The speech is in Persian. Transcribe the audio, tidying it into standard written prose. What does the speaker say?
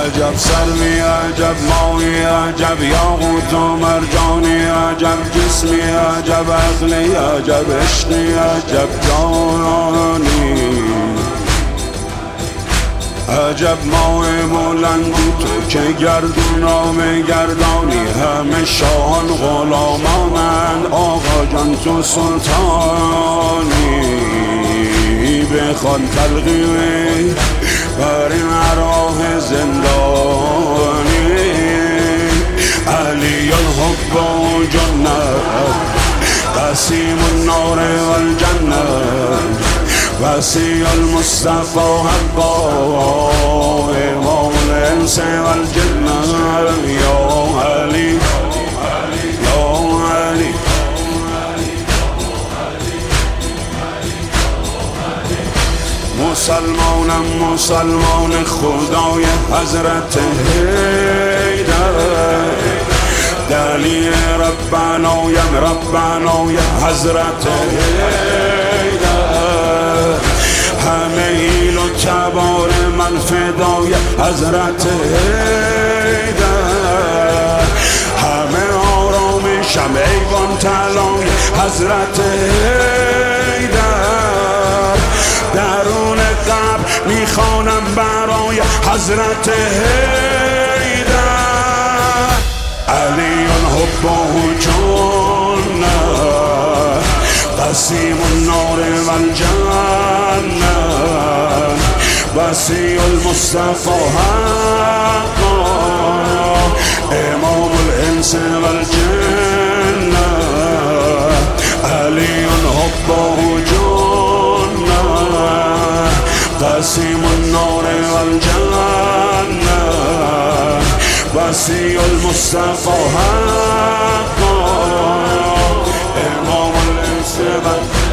عجب سروی عجب ماهی عجب یاقوت و مرجانی عجب جسمی عجب عقلی عجب عشقی عجب جانانی عجب ماه بلندی تو که گردونام گردانی همه شاهان غلامانند آقا جان تو سلطانی بخوان تلقیه بر این راه زندانی علی الحب و جنت قسیم النار و الجنه وسیع المصطفى حقا امام الانس و الجنه یا علی یا علی مسلمانم مسلمان خدای حضرت حیدر دلی ربنایم ربنای حضرت حیدر همه ایل و تبار من فدای حضرت حیدر همه آرامشم ایوان طلای حضرت حیدر درون قبر میخوانم برای حضرت حیدر علی الحب و جنت قسیم النار و الجنه وسیع المصطفى حقا امام الانس و الجنه علی الحب و قسیم النار و الجنه وسیع المصطفى حقا امام الانس و